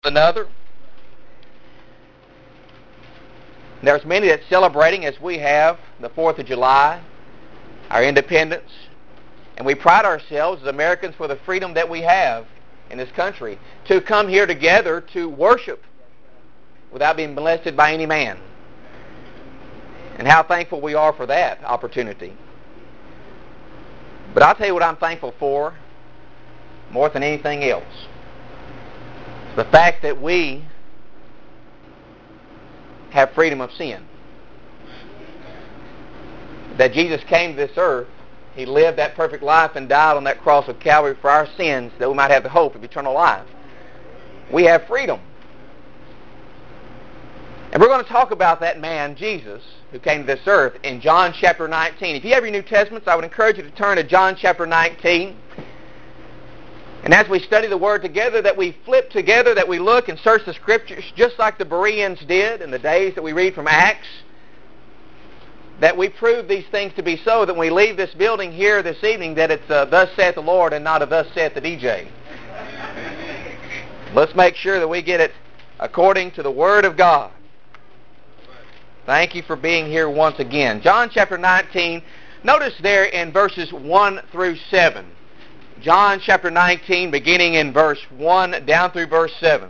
another. There's many that's celebrating, as we have, the 4th of July, our independence. And we pride ourselves as Americans for the freedom that we have in this country to come here together to worship without being molested by any man. And how thankful we are for that opportunity. But I'll tell you what I'm thankful for more than anything else. The fact that we have freedom of sin. That Jesus came to this earth, He lived that perfect life and died on that cross of Calvary for our sins that we might have the hope of eternal life. We have freedom. And we're going to talk about that man, Jesus, who came to this earth in John chapter 19. If you have your New Testaments, I would encourage you to turn to John chapter 19. And as we study the Word together, that we flip together, that we look and search the Scriptures, just like the Bereans did in the days that we read from Acts, that we prove these things to be so, that when we leave this building here this evening, that it's thus saith the Lord and not a thus saith the DJ. Let's make sure that we get it according to the Word of God. Thank you for being here once again. John chapter 19, notice there in verses 1 through 7. John chapter 19, beginning in verse 1 down through verse 7.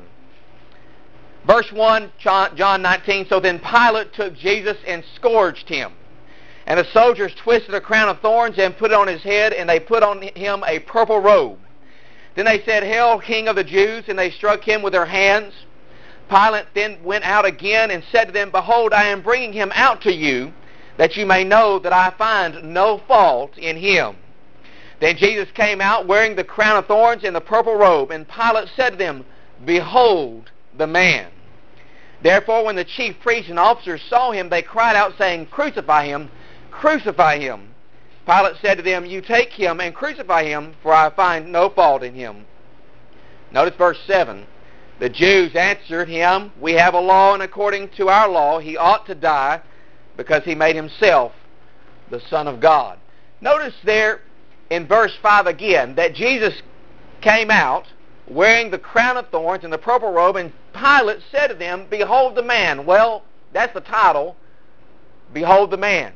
Verse 1, John 19, so then Pilate took Jesus and scourged him. And the soldiers twisted a crown of thorns and put it on his head, and they put on him a purple robe. Then they said, Hail, King of the Jews, and they struck him with their hands. Pilate then went out again and said to them, Behold, I am bringing him out to you, that you may know that I find no fault in him. Then Jesus came out wearing the crown of thorns and the purple robe, and Pilate said to them, Behold the man. Therefore, when the chief priests and officers saw him, they cried out, saying, Crucify him, crucify him. Pilate said to them, You take him and crucify him, for I find no fault in him. Notice verse 7. The Jews answered him, We have a law, and according to our law he ought to die, because he made himself the Son of God. Notice there in verse 5 again, that Jesus came out wearing the crown of thorns and the purple robe, and Pilate said to them, Behold the man. Well, that's the title, Behold the man.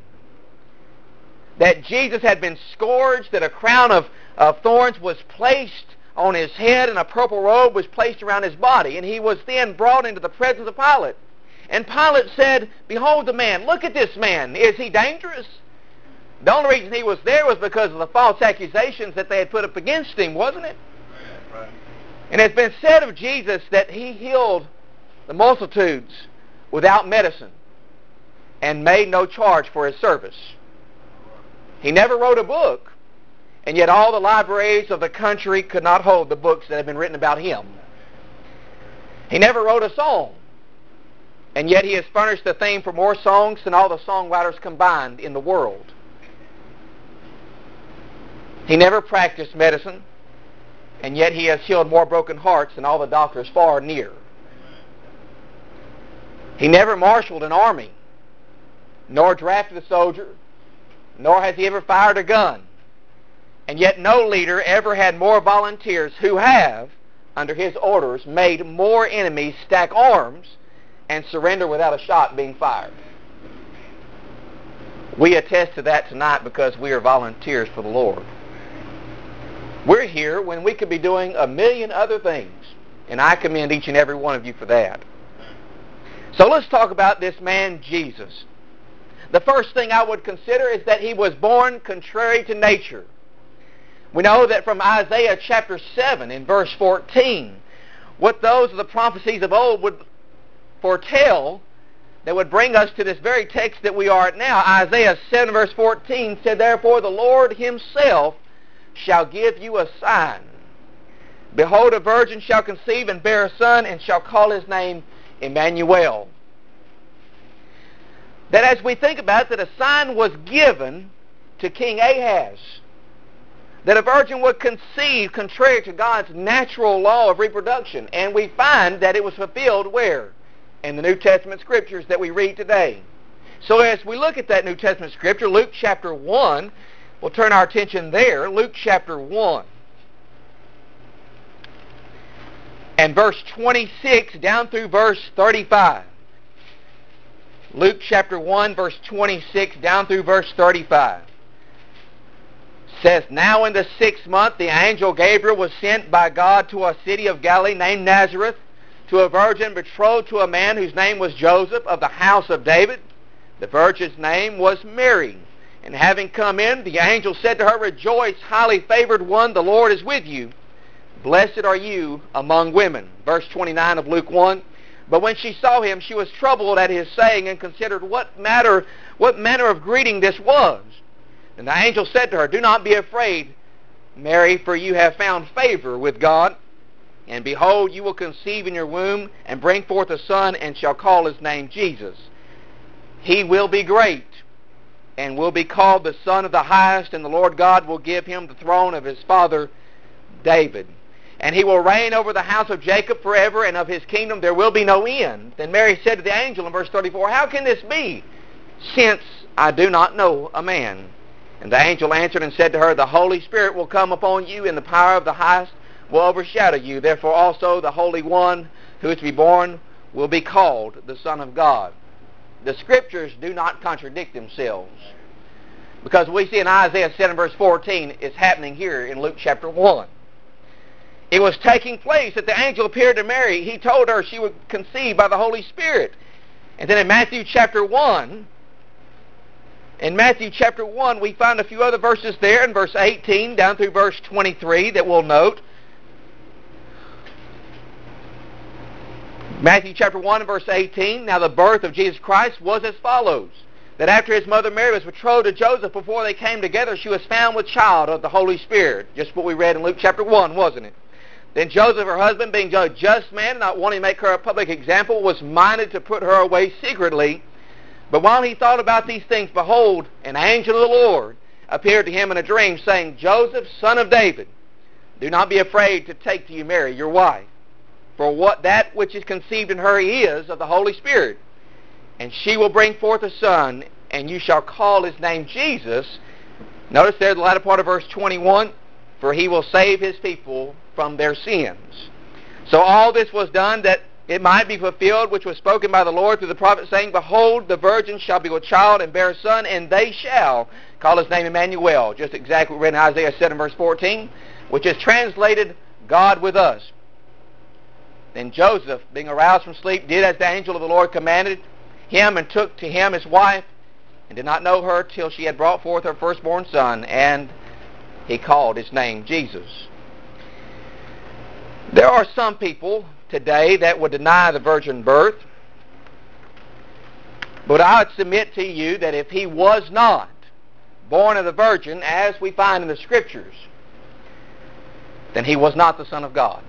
That Jesus had been scourged, that a crown of thorns was placed on his head, and a purple robe was placed around his body, and he was then brought into the presence of Pilate. And Pilate said, Behold the man. Look at this man. Is he dangerous? The only reason he was there was because of the false accusations that they had put up against him, wasn't it? Right. And it's been said of Jesus that he healed the multitudes without medicine and made no charge for his service. He never wrote a book, and yet all the libraries of the country could not hold the books that had been written about him. He never wrote a song, and yet he has furnished the theme for more songs than all the songwriters combined in the world. He never practiced medicine, and yet he has healed more broken hearts than all the doctors far and near. He never marshaled an army, nor drafted a soldier, nor has he ever fired a gun. And yet no leader ever had more volunteers who have, under his orders, made more enemies stack arms and surrender without a shot being fired. We attest to that tonight because we are volunteers for the Lord. We're here when we could be doing a million other things, and I commend each and every one of you for that. So let's talk about this man, Jesus. The first thing I would consider is that he was born contrary to nature. We know that from Isaiah chapter 7 in verse 14, what those of the prophecies of old would foretell that would bring us to this very text that we are at now. Isaiah 7 verse 14 said, Therefore the Lord himself shall give you a sign. Behold, a virgin shall conceive and bear a son, and shall call his name Emmanuel. That as we think about it, that a sign was given to King Ahaz, that a virgin would conceive contrary to God's natural law of reproduction. And we find that it was fulfilled where? In the New Testament scriptures that we read today. So as we look at that New Testament scripture, Luke chapter 1, we'll turn our attention there. Luke chapter 1. and verse 26 down through verse 35. Luke chapter 1, verse 26 down through verse 35. Says, "Now in the 6th month the angel Gabriel was sent by God to a city of Galilee named Nazareth, to a virgin betrothed to a man whose name was Joseph, of the house of David. The virgin's name was Mary. And having come in, the angel said to her, 'Rejoice, highly favored one, the Lord is with you. Blessed are you among women.'" Verse 29 of Luke 1. "But when she saw him, she was troubled at his saying, and considered what manner of greeting this was. And the angel said to her, 'Do not be afraid, Mary, for you have found favor with God. And behold, you will conceive in your womb, and bring forth a son, and shall call his name Jesus. He will be great, and will be called the Son of the Highest, and the Lord God will give him the throne of his father David. And he will reign over the house of Jacob forever, and of his kingdom there will be no end.' Then Mary said to the angel in verse 34, 'How can this be, since I do not know a man?' And the angel answered and said to her, 'The Holy Spirit will come upon you, and the power of the Highest will overshadow you. Therefore also the Holy One who is to be born will be called the Son of God.'" The Scriptures do not contradict themselves, because we see in Isaiah 7 verse 14, it's happening here in Luke chapter 1. It was taking place that the angel appeared to Mary. He told her she would conceive by the Holy Spirit. And then in Matthew chapter 1, we find a few other verses there in verse 18 down through verse 23 that we'll note. Matthew chapter 1 and verse 18, "Now the birth of Jesus Christ was as follows, that after his mother Mary was betrothed to Joseph, before they came together, she was found with child of the Holy Spirit." Just what we read in Luke chapter 1, wasn't it? "Then Joseph, her husband, being a just man, not wanting to make her a public example, was minded to put her away secretly. But while he thought about these things, behold, an angel of the Lord appeared to him in a dream, saying, 'Joseph, son of David, do not be afraid to take to you Mary, your wife. For that which is conceived in her is of the Holy Spirit. And she will bring forth a son, and you shall call his name Jesus.'" Notice there the latter part of verse 21, "For he will save his people from their sins." So all this was done that it might be fulfilled, which was spoken by the Lord through the prophet, saying, "Behold, the virgin shall be with child, and bear a son, and they shall call his name Emmanuel." Just exactly what we read in Isaiah 7 verse 14, which is translated, "God with us." Then Joseph, being aroused from sleep, did as the angel of the Lord commanded him, and took to him his wife, and did not know her till she had brought forth her firstborn son, and he called his name Jesus. There are some people today that would deny the virgin birth, but I would submit to you that if he was not born of the virgin, as we find in the Scriptures, then he was not the Son of God.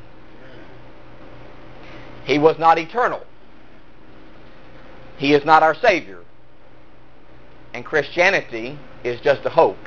He was not eternal. He is not our Savior. And Christianity is just a hoax.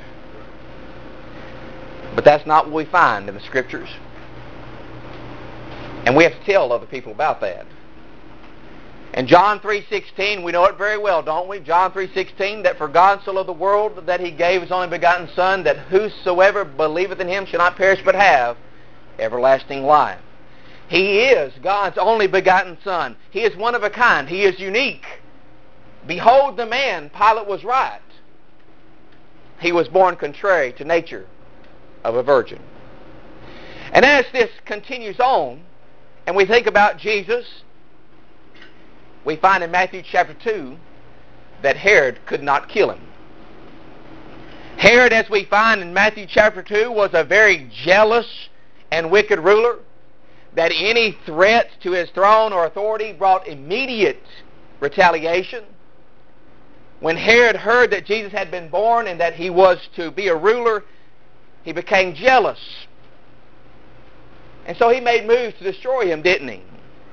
But that's not what we find in the Scriptures. And we have to tell other people about that. In John 3:16, we know it very well, don't we? John 3:16, "That for God so loved the world that he gave his only begotten Son, that whosoever believeth in him shall not perish but have everlasting life." He is God's only begotten Son. He is one of a kind. He is unique. Behold the man. Pilate was right. He was born contrary to nature of a virgin. And as this continues on, and we think about Jesus, we find in Matthew chapter 2 that Herod could not kill him. Herod, as we find in Matthew chapter 2, was a very jealous and wicked ruler, that any threat to his throne or authority brought immediate retaliation. When Herod heard that Jesus had been born and that he was to be a ruler, he became jealous. And so he made moves to destroy him, didn't he?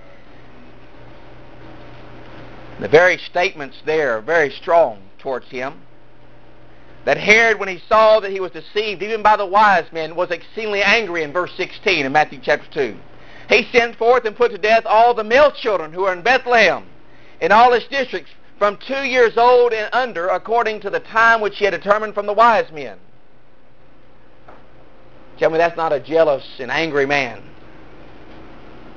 The very statements there are very strong towards him. That Herod, when he saw that he was deceived, even by the wise men, was exceedingly angry in verse 16 in Matthew chapter 2. He sent forth and put to death all the male children who were in Bethlehem, in all its districts, from 2 years old and under, according to the time which he had determined from the wise men. Tell me that's not a jealous and angry man.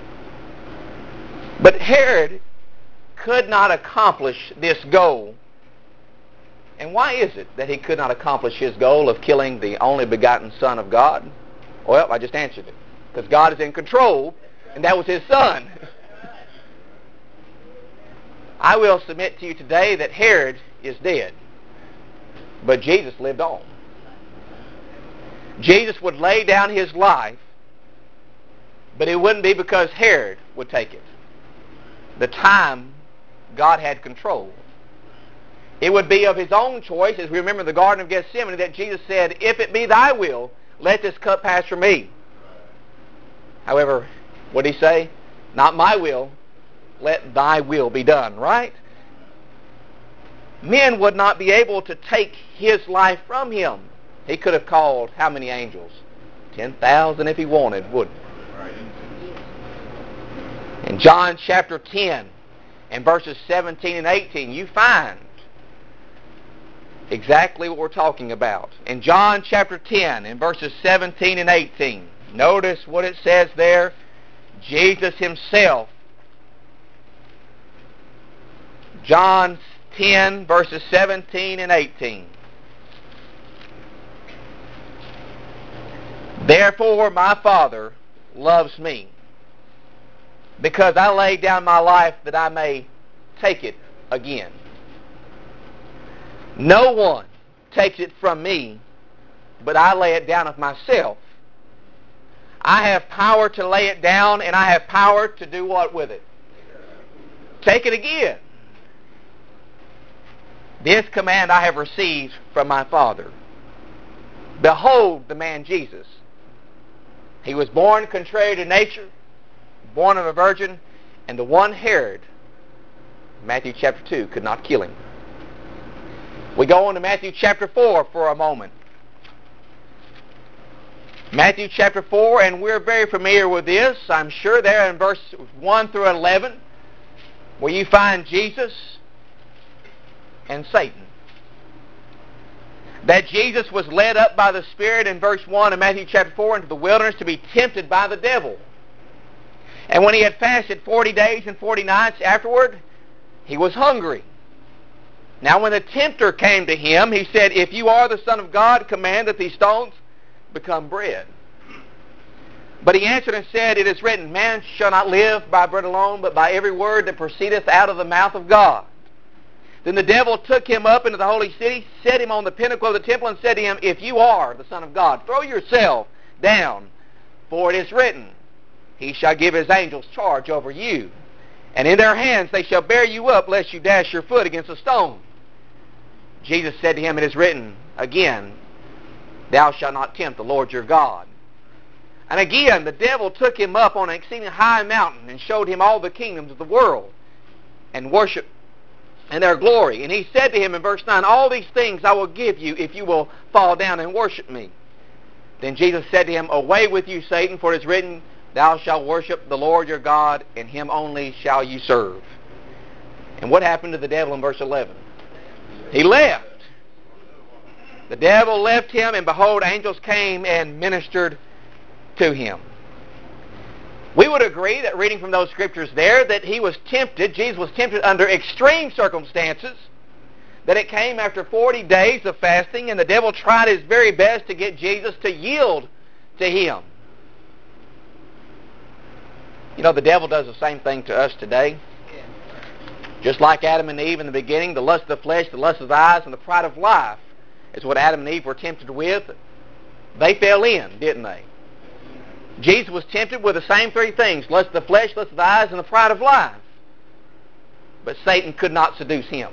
But Herod could not accomplish this goal. And why is it that he could not accomplish his goal of killing the only begotten Son of God? Well, I just answered it. Because God is in control, and that was his Son. I will submit to you today that Herod is dead, but Jesus lived on. Jesus would lay down his life, but it wouldn't be because Herod would take it. The time God had control. It would be of his own choice, as we remember in the Garden of Gethsemane, that Jesus said, "If it be thy will, let this cup pass from me." However, what did he say? "Not my will, let thy will be done," right? Men would not be able to take his life from him. He could have called how many angels? 10,000 if he wanted, wouldn't he? In John chapter 10 and verses 17 and 18, you find exactly what we're talking about. In John chapter 10 and verses 17 and 18, notice what it says there. Jesus himself, John 10 verses 17 and 18. "Therefore my Father loves me, because I lay down my life that I may take it again. No one takes it from me, but I lay it down of myself. I have power to lay it down, and I have power to do what with it? Take it again. This command I have received from my Father." Behold the man Jesus. He was born contrary to nature, born of a virgin, and the one Herod, Matthew chapter 2, could not kill him. We go on to Matthew chapter 4 for a moment. Matthew chapter 4, and we're very familiar with this, I'm sure, there in verse 1 through 11, where you find Jesus and Satan. That Jesus was led up by the Spirit in verse 1 of Matthew chapter 4 into the wilderness to be tempted by the devil. And when he had fasted 40 days and 40 nights afterward, he was hungry. Now when the tempter came to him, he said, "If you are the Son of God, command that these stones become bread." But he answered and said, "It is written, man shall not live by bread alone, but by every word that proceedeth out of the mouth of God." Then the devil took him up into the holy city, set him on the pinnacle of the temple, and said to him, "If you are the Son of God, throw yourself down, for it is written, He shall give His angels charge over you, and in their hands they shall bear you up, lest you dash your foot against a stone." Jesus said to him, "It is written again, Thou shalt not tempt the Lord your God." And again the devil took him up on an exceeding high mountain, and showed him all the kingdoms of the world, and worship and their glory. And he said to him in verse 9, "All these things I will give you if you will fall down and worship me." Then Jesus said to him, "Away with you, Satan, for it is written, Thou shalt worship the Lord your God, and Him only shall you serve." And what happened to the devil in verse 11? He left. The devil left him, and behold, angels came and ministered to him. We would agree that reading from those scriptures there, that he was tempted, Jesus was tempted under extreme circumstances, that it came after 40 days of fasting, and the devil tried his very best to get Jesus to yield to him. You know, the devil does the same thing to us today. Just like Adam and Eve in the beginning, the lust of the flesh, the lust of the eyes, and the pride of life is what Adam and Eve were tempted with. They fell in, didn't they? Jesus was tempted with the same three things: lust of the flesh, lust of the eyes, and the pride of life. But Satan could not seduce him.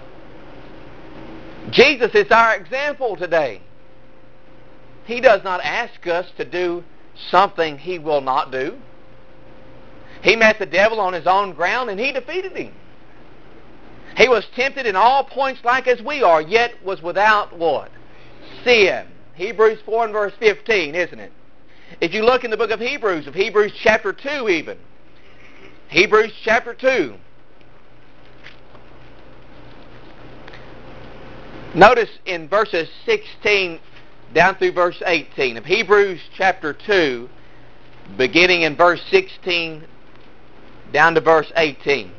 Jesus is our example today. He does not ask us to do something He will not do. He met the devil on his own ground, and He defeated him. He was tempted in all points like as we are, yet was without what? Sin. Hebrews 4 and verse 15, isn't it? If you look in the book of Hebrews chapter 2 even, Hebrews chapter 2, notice in verses 16 down through verse 18 of Hebrews chapter 2, beginning in verse 16 down to verse 18.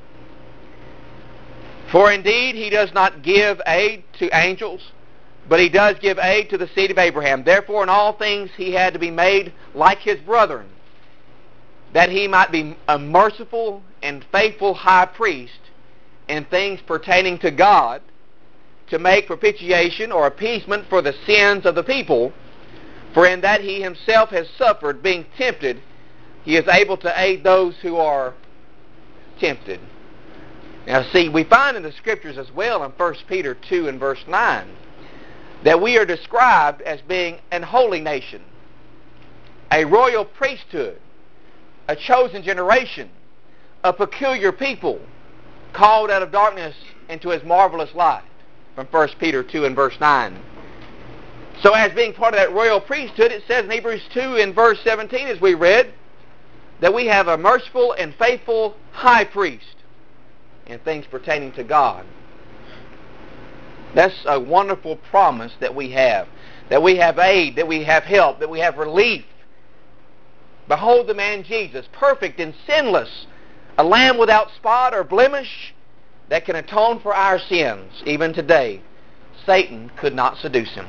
For indeed he does not give aid to angels, but he does give aid to the seed of Abraham. Therefore in all things he had to be made like his brethren, that he might be a merciful and faithful high priest in things pertaining to God, to make propitiation or appeasement for the sins of the people. For in that he himself has suffered, being tempted, he is able to aid those who are tempted. Now see, we find in the Scriptures as well in 1 Peter 2 and verse 9 that we are described as being an holy nation, a royal priesthood, a chosen generation, a peculiar people, called out of darkness into his marvelous light, from 1 Peter 2 and verse 9. So as being part of that royal priesthood, it says in Hebrews 2 and verse 17, as we read, that we have a merciful and faithful high priest in things pertaining to God. That's a wonderful promise that we have aid, that we have help, that we have relief. Behold the man Jesus, perfect and sinless, a lamb without spot or blemish, that can atone for our sins. Even today, Satan could not seduce him.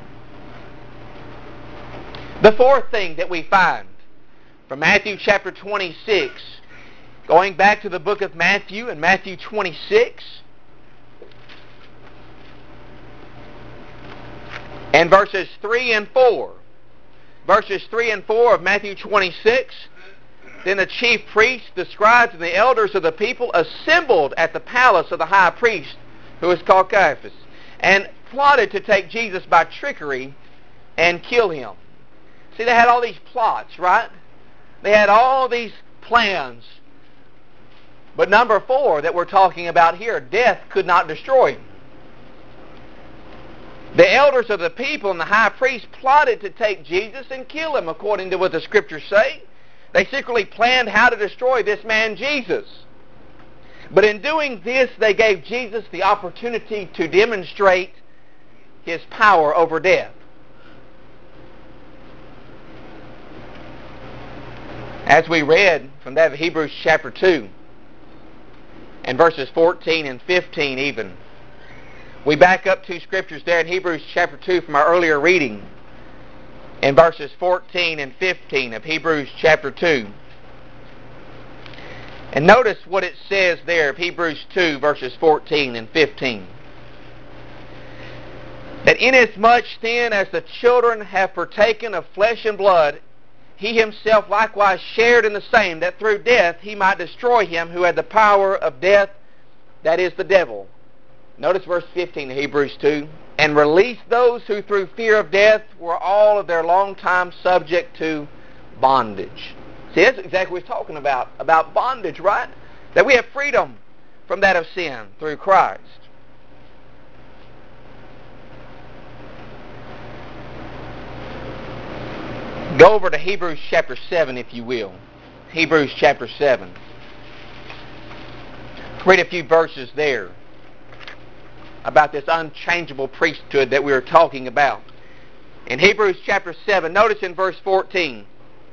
The fourth thing that we find from Matthew chapter 26, going back to the book of Matthew and Matthew 26, and verses 3 and 4. Verses 3 and 4 of Matthew 26, then the chief priests, the scribes, and the elders of the people assembled at the palace of the high priest, who is called Caiaphas, and plotted to take Jesus by trickery and kill him. See, they had all these plots, right? They had all these plans. But number 4 that we're talking about here, death could not destroy him. The elders of the people and the high priest plotted to take Jesus and kill him, according to what the Scriptures say. They secretly planned how to destroy this man Jesus. But in doing this, they gave Jesus the opportunity to demonstrate his power over death. As we read from that of Hebrews chapter 2, and verses 14 and 15 even, we back up 2 scriptures there in Hebrews chapter 2 from our earlier reading, in verses 14 and 15 of Hebrews chapter 2. And notice what it says there of Hebrews 2 verses 14 and 15. That inasmuch then as the children have partaken of flesh and blood, he himself likewise shared in the same, that through death he might destroy him who had the power of death, that is the devil. Notice verse 15 of Hebrews 2. And release those who through fear of death were all of their long time subject to bondage. See, that's exactly what he's talking about bondage, right? That we have freedom from that of sin through Christ. Go over to Hebrews chapter 7, if you will. Hebrews chapter 7. Read a few verses there about this unchangeable priesthood that we are talking about. In Hebrews chapter 7, notice in verse 14.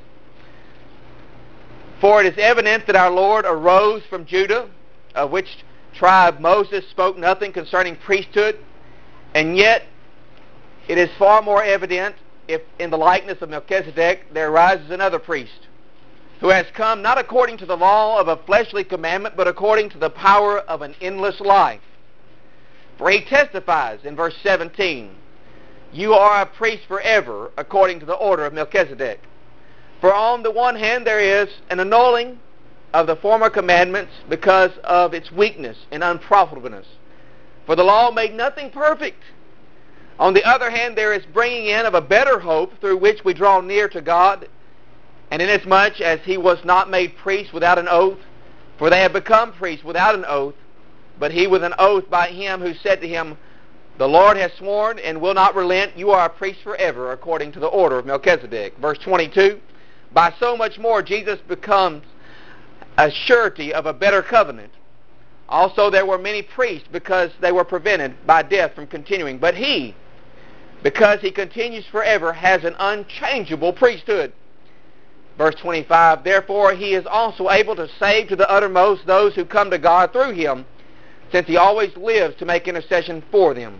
For it is evident that our Lord arose from Judah, of which tribe Moses spoke nothing concerning priesthood, and yet it is far more evident if in the likeness of Melchizedek there arises another priest, who has come not according to the law of a fleshly commandment, but according to the power of an endless life. For he testifies in verse 17, you are a priest forever, according to the order of Melchizedek. For on the one hand there is an annulling of the former commandments because of its weakness and unprofitableness. For the law made nothing perfect. On the other hand there is bringing in of a better hope, through which we draw near to God. And inasmuch as he was not made priest without an oath, for they have become priests without an oath, but he with an oath by him who said to him, the Lord has sworn and will not relent, you are a priest forever, according to the order of Melchizedek. Verse 22, by so much more Jesus becomes a surety of a better covenant. Also there were many priests, because they were prevented by death from continuing. But he, because he continues forever, has an unchangeable priesthood. Verse 25, therefore he is also able to save to the uttermost those who come to God through him, since he always lives to make intercession for them.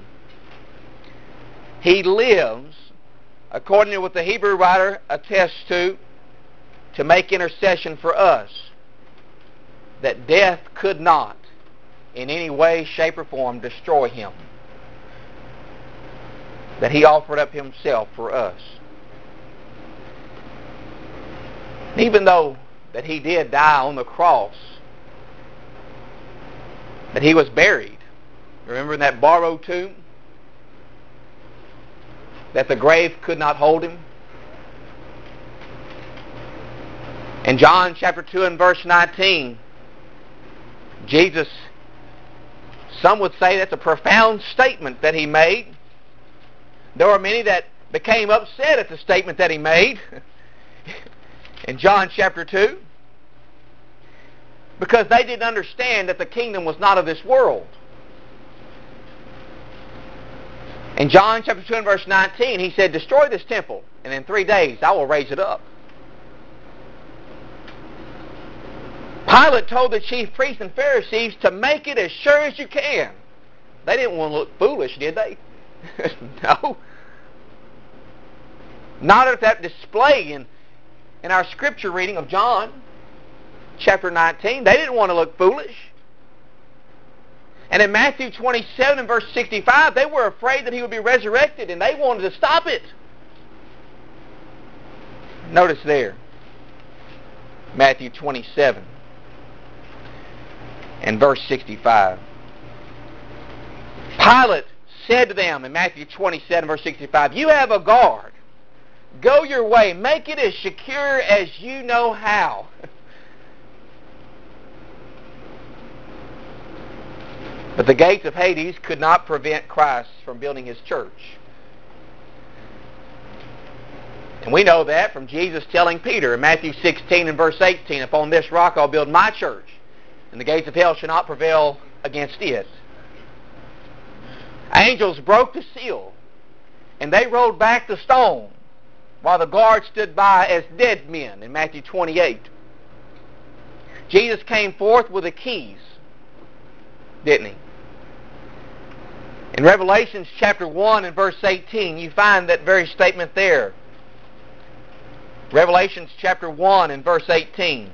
He lives, according to what the Hebrew writer attests to make intercession for us, that death could not in any way, shape, or form destroy him. That he offered up himself for us. Even though that he did die on the cross, that he was buried. Remember in that borrowed tomb? That the grave could not hold him. In John chapter 2 and verse 19, Jesus, some would say that's a profound statement that he made. There were many that became upset at the statement that he made in John chapter 2, because they didn't understand that the kingdom was not of this world. In John chapter 2 and verse 19, he said, destroy this temple, and in 3 days I will raise it up. Pilate told the chief priests and Pharisees to make it as sure as you can. They didn't want to look foolish, did they? No. Not at that display in our scripture reading of John chapter 19. They didn't want to look foolish. And in Matthew 27 and verse 65, they were afraid that he would be resurrected, and they wanted to stop it. Notice there, Matthew 27 and verse 65. Pilate said to them in Matthew 27 verse 65, you have a guard. Go your way. Make it as secure as you know how. But the gates of Hades could not prevent Christ from building his church. And we know that from Jesus telling Peter in Matthew 16 and verse 18, upon this rock I'll build my church, and the gates of hell shall not prevail against it. Angels broke the seal, and they rolled back the stone, while the guards stood by as dead men in Matthew 28. Jesus came forth with the keys, didn't he? In Revelation chapter 1 and verse 18, you find that very statement there. Revelation chapter 1 and verse 18.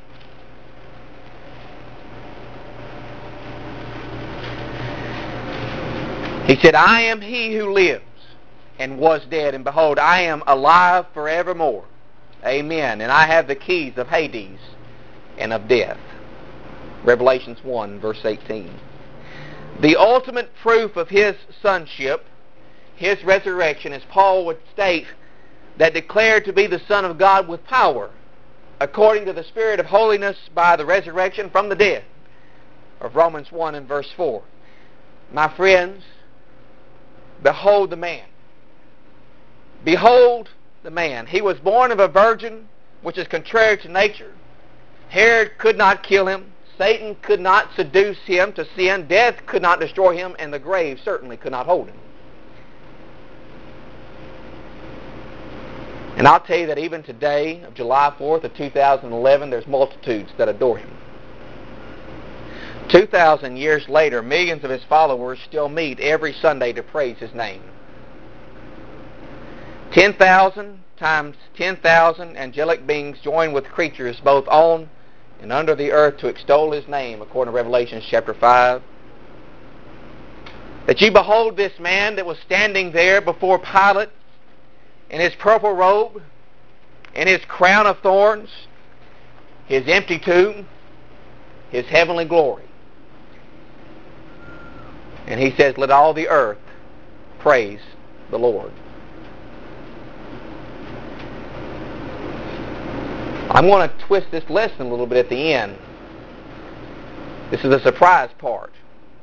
He said, I am he who lives and was dead, and behold, I am alive forevermore. Amen. And I have the keys of Hades and of death. Revelation 1 verse 18. The ultimate proof of his sonship, his resurrection, as Paul would state, that declared to be the Son of God with power, according to the Spirit of holiness by the resurrection from the dead, of Romans 1 and verse 4. My friends, behold the man. Behold the man. He was born of a virgin, which is contrary to nature. Herod could not kill him. Satan could not seduce him to sin. Death could not destroy him. And the grave certainly could not hold him. And I'll tell you that even today, of July 4th of 2011, there's multitudes that adore him. 2,000 years later, millions of his followers still meet every Sunday to praise his name. 10,000 times 10,000 angelic beings join with creatures both on and under the earth to extol his name, according to Revelation chapter 5. That you behold this man that was standing there before Pilate in his purple robe, in his crown of thorns, his empty tomb, his heavenly glory. And he says, let all the earth praise the Lord. I'm going to twist this lesson a little bit at the end. This is the surprise part.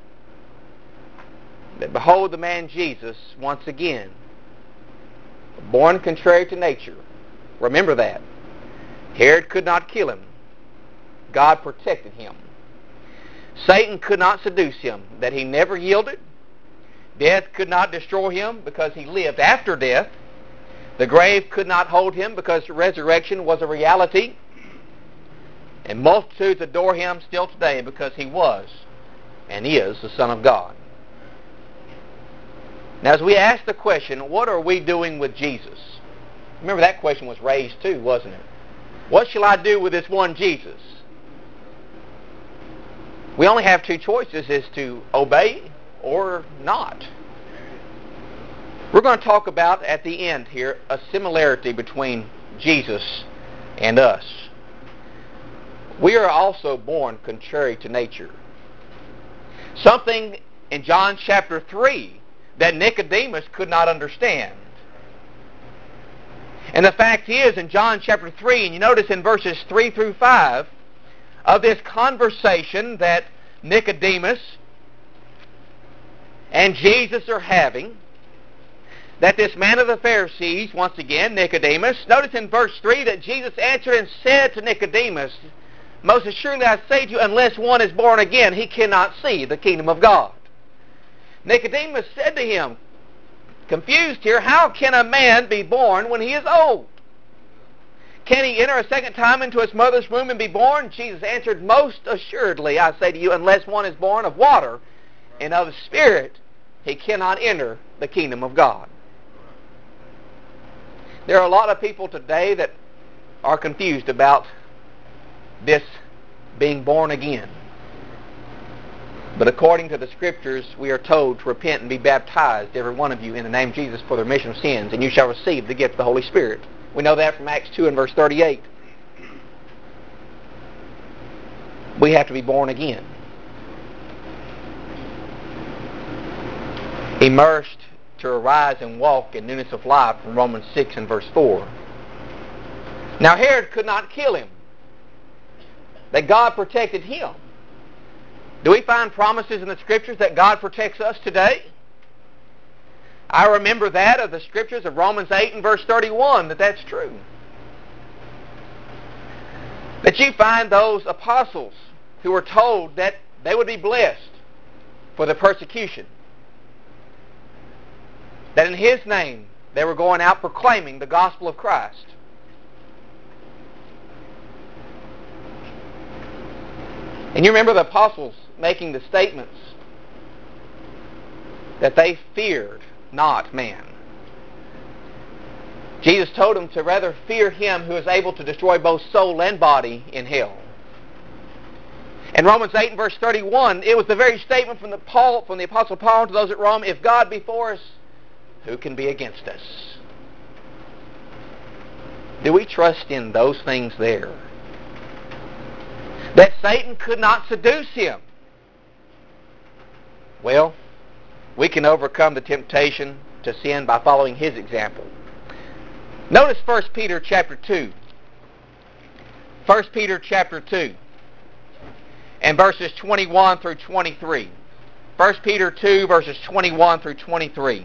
That behold the man Jesus once again, born contrary to nature. Remember that. Herod could not kill him. God protected him. Satan could not seduce him, that he never yielded. Death could not destroy him because he lived after death. The grave could not hold him because resurrection was a reality. And multitudes adore him still today because he was and is the Son of God. Now, as we ask the question, what are we doing with Jesus? Remember, that question was raised too, wasn't it? What shall I do with this one Jesus? We only have two choices, is to obey or not. We're going to talk about, at the end here, a similarity between Jesus and us. We are also born contrary to nature. Something in John chapter 3 that Nicodemus could not understand. And the fact is, in John chapter 3, and you notice in verses 3 through 5, of this conversation that Nicodemus and Jesus are having, that this man of the Pharisees, once again, Nicodemus, notice in verse 3 that Jesus answered and said to Nicodemus, "Most assuredly I say to you, unless one is born again, he cannot see the kingdom of God." Nicodemus said to him, confused here, "How can a man be born when he is old? Can he enter a second time into his mother's womb and be born?" Jesus answered, "Most assuredly I say to you, unless one is born of water and of the Spirit, he cannot enter the kingdom of God." There are a lot of people today that are confused about this being born again. But according to the Scriptures, we are told to repent and be baptized, every one of you, in the name of Jesus for the remission of sins, and you shall receive the gift of the Holy Spirit. We know that from Acts 2 and verse 38. We have to be born again. Immersed to arise and walk in newness of life from Romans 6 and verse 4. Now Herod could not kill him. That God protected him. Do we find promises in the Scriptures that God protects us today? I remember that of the Scriptures of Romans 8 and verse 31, that's true. That you find those apostles who were told that they would be blessed for the persecution. That in His name they were going out proclaiming the gospel of Christ. And you remember the apostles making the statements that they feared not man. Jesus told them to rather fear Him who is able to destroy both soul and body in hell. In Romans 8 and verse 31, it was the very statement from the Apostle Paul to those at Rome, "If God be for us, who can be against us?" Do we trust in those things there? That Satan could not seduce him. Well, we can overcome the temptation to sin by following his example. Notice 1 Peter chapter 2. 1 Peter chapter 2 and verses 21 through 23. 1 Peter 2 verses 21 through 23.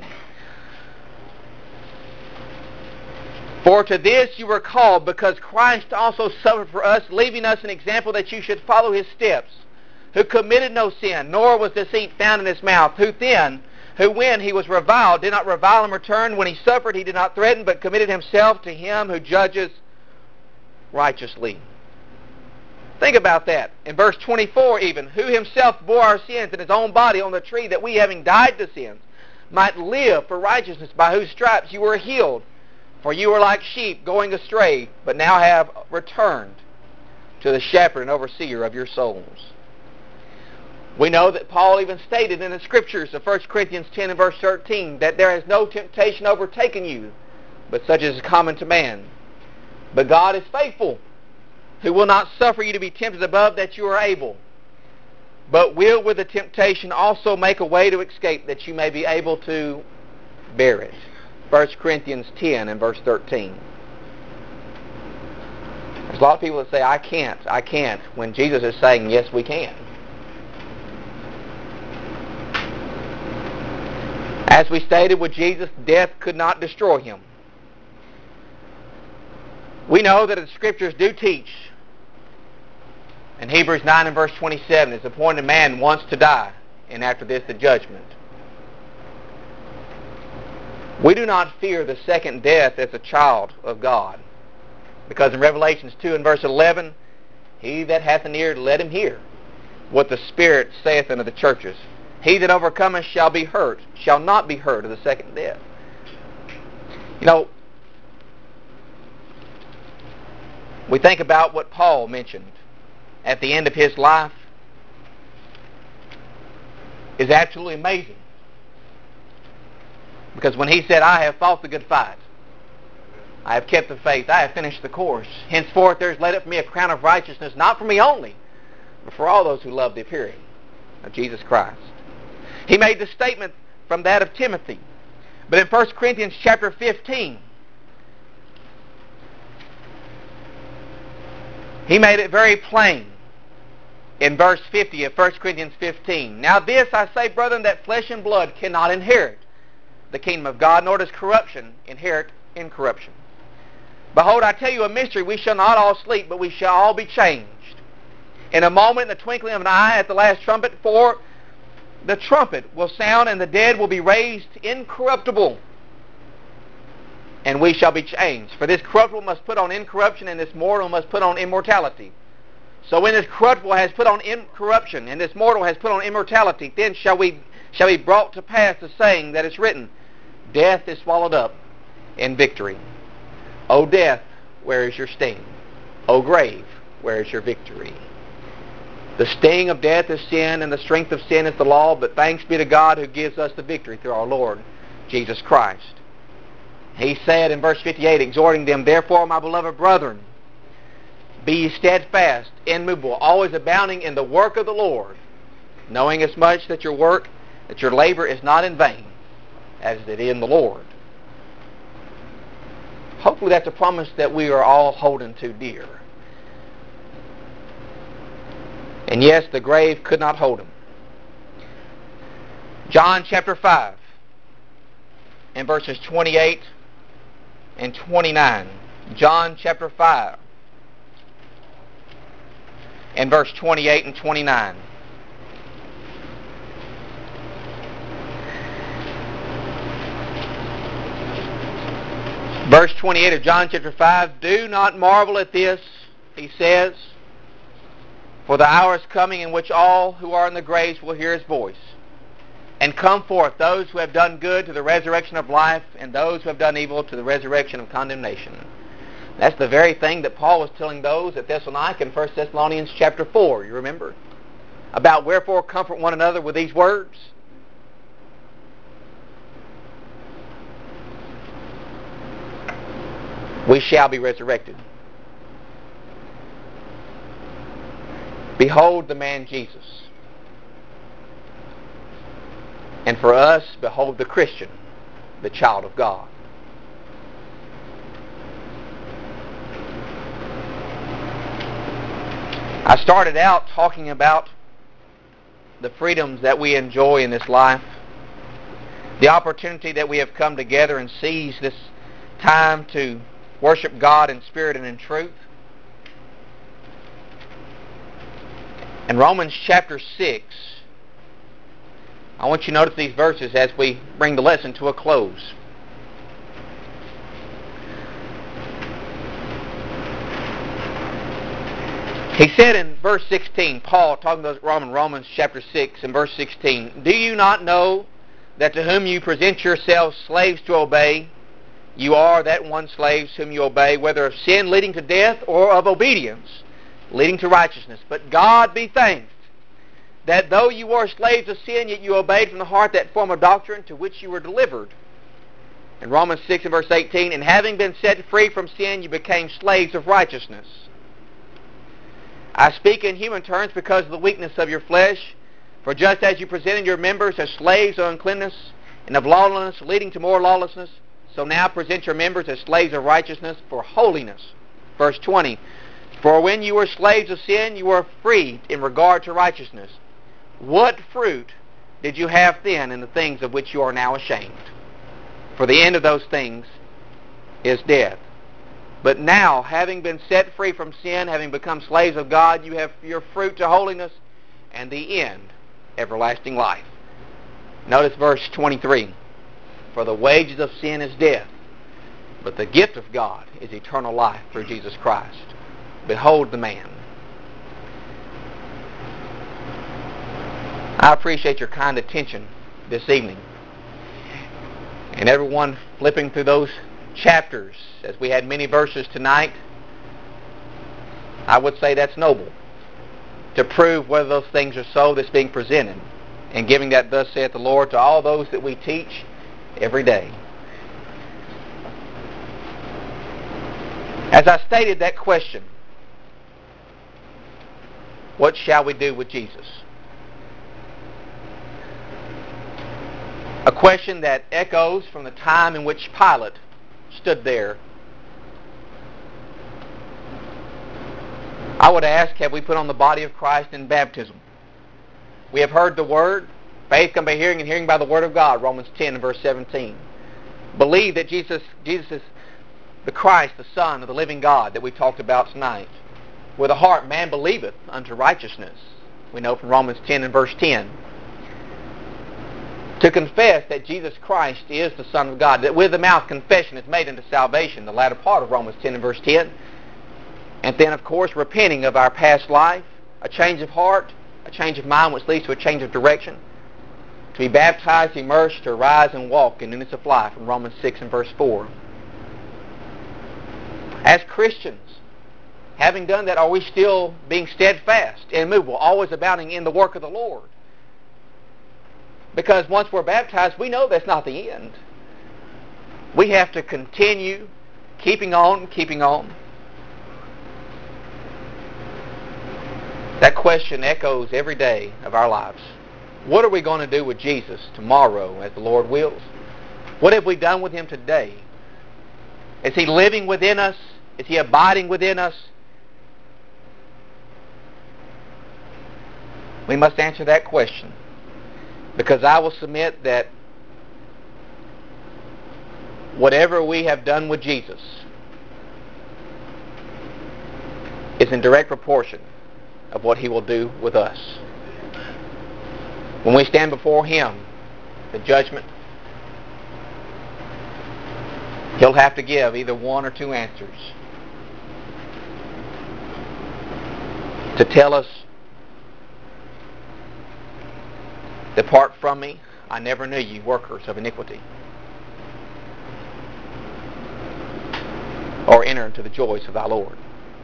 "For to this you were called, because Christ also suffered for us, leaving us an example that you should follow His steps, who committed no sin, nor was deceit found in His mouth, who when He was reviled, did not revile in return, when He suffered, He did not threaten, but committed Himself to Him who judges righteously." Think about that. In verse 24 even, "Who Himself bore our sins in His own body on the tree, that we, having died to sins, might live for righteousness, by whose stripes you were healed. For you were like sheep going astray, but now have returned to the shepherd and overseer of your souls." We know that Paul even stated in the Scriptures of 1 Corinthians 10 and verse 13 that there has no temptation overtaken you, but such as is common to man. But God is faithful, who will not suffer you to be tempted above that you are able, but will with the temptation also make a way to escape, that you may be able to bear it. 1 Corinthians 10 and verse 13. There's a lot of people that say, I can't, when Jesus is saying, yes, we can. As we stated with Jesus, death could not destroy Him. We know that the Scriptures do teach, in Hebrews 9 and verse 27, it's appointed man once to die, and after this the judgment. We do not fear the second death as a child of God. Because in Revelations 2 and verse 11, he that hath an ear, let him hear what the Spirit saith unto the churches. He that overcometh shall not be hurt of the second death. You know, we think about what Paul mentioned at the end of his life is absolutely amazing. Because when he said, I have fought the good fight, I have kept the faith, I have finished the course, henceforth there is laid up for me a crown of righteousness, not for me only, but for all those who love the appearing of Jesus Christ. He made the statement from that of Timothy. But in 1 Corinthians chapter 15, he made it very plain in verse 50 of 1 Corinthians 15. Now this I say, brethren, that flesh and blood cannot inherit the kingdom of God, nor does corruption inherit incorruption. Behold, I tell you a mystery, we shall not all sleep, but we shall all be changed. In a moment, in the twinkling of an eye, at the last trumpet, for the trumpet will sound, and the dead will be raised incorruptible, and we shall be changed. For this corruptible must put on incorruption, and this mortal must put on immortality. So when this corruptible has put on incorruption, and this mortal has put on immortality, then shall be brought to pass the saying that is written, Death is swallowed up in victory. O death, where is your sting? O grave, where is your victory? The sting of death is sin, and the strength of sin is the law, but thanks be to God who gives us the victory through our Lord Jesus Christ. He said in verse 58, exhorting them, Therefore, my beloved brethren, be ye steadfast, immovable, always abounding in the work of the Lord, knowing as much that your labor is not in vain, as it is in the Lord. Hopefully that's a promise that we are all holding to dear. And yes, the grave could not hold him. John chapter 5 and verses 28 and 29. John chapter 5 and verse 28 and 29. Verse 28 of John chapter 5, Do not marvel at this, he says, for the hour is coming in which all who are in the graves will hear his voice, and come forth, those who have done good to the resurrection of life, and those who have done evil to the resurrection of condemnation. That's the very thing that Paul was telling those at Thessalonica in 1 Thessalonians chapter 4, you remember? About wherefore comfort one another with these words. We shall be resurrected. Behold the man Jesus. And for us, behold the Christian, the child of God. I started out talking about the freedoms that we enjoy in this life, the opportunity that we have come together and seize this time to worship God in spirit and in truth. In Romans chapter 6, I want you to notice these verses as we bring the lesson to a close. He said in verse 16, Paul talking about Romans chapter 6 and verse 16, Do you not know that to whom you present yourselves slaves to obey, you are that one slaves whom you obey, whether of sin leading to death or of obedience leading to righteousness. But God be thanked that though you were slaves of sin, yet you obeyed from the heart that form of doctrine to which you were delivered. In Romans 6 and verse 18, And having been set free from sin, you became slaves of righteousness. I speak in human terms because of the weakness of your flesh. For just as you presented your members as slaves of uncleanness and of lawlessness leading to more lawlessness, so now present your members as slaves of righteousness for holiness. Verse 20, For when you were slaves of sin, you were freed in regard to righteousness. What fruit did you have then in the things of which you are now ashamed? For the end of those things is death. But now, having been set free from sin, having become slaves of God, you have your fruit to holiness, and the end, everlasting life. Notice verse 23. For the wages of sin is death, but the gift of God is eternal life through Jesus Christ. Behold the man. I appreciate your kind attention this evening. And everyone flipping through those chapters, as we had many verses tonight, I would say that's noble, to prove whether those things are so that's being presented, and giving that thus saith the Lord to all those that we teach every day. As I stated that question, what shall we do with Jesus? A question that echoes from the time in which Pilate stood there. I would ask, have we put on the body of Christ in baptism? We have heard the word. Faith comes by hearing, and hearing by the word of God, Romans 10 and verse 17. Believe that Jesus is the Christ, the Son of the living God that we talked about tonight. With the heart man believeth unto righteousness. We know from Romans 10 and verse 10. To confess that Jesus Christ is the Son of God, that with the mouth confession is made unto salvation, the latter part of Romans 10 and verse 10. And then, of course, repenting of our past life, a change of heart, a change of mind which leads to a change of direction. To be baptized, immersed, to arise and walk in newness of life from Romans 6 and verse 4. As Christians, having done that, are we still being steadfast and immovable, always abounding in the work of the Lord? Because once we're baptized, we know that's not the end. We have to continue keeping on. That question echoes every day of our lives. What are we going to do with Jesus tomorrow as the Lord wills? What have we done with Him today? Is He living within us? Is He abiding within us? We must answer that question. Because I will submit that whatever we have done with Jesus is in direct proportion of what He will do with us. When we stand before Him, the judgment, He'll have to give either one or two answers to tell us, depart from me, I never knew you, workers of iniquity. Or enter into the joys of thy Lord,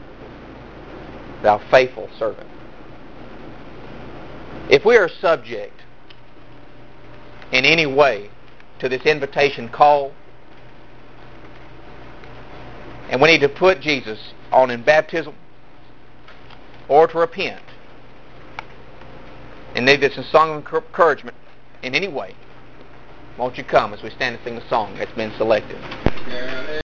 thou faithful servant. If we are subject in any way to this invitation call, and we need to put Jesus on in baptism or to repent, and need this in song of encouragement in any way, won't you come as we stand and sing the song that's been selected?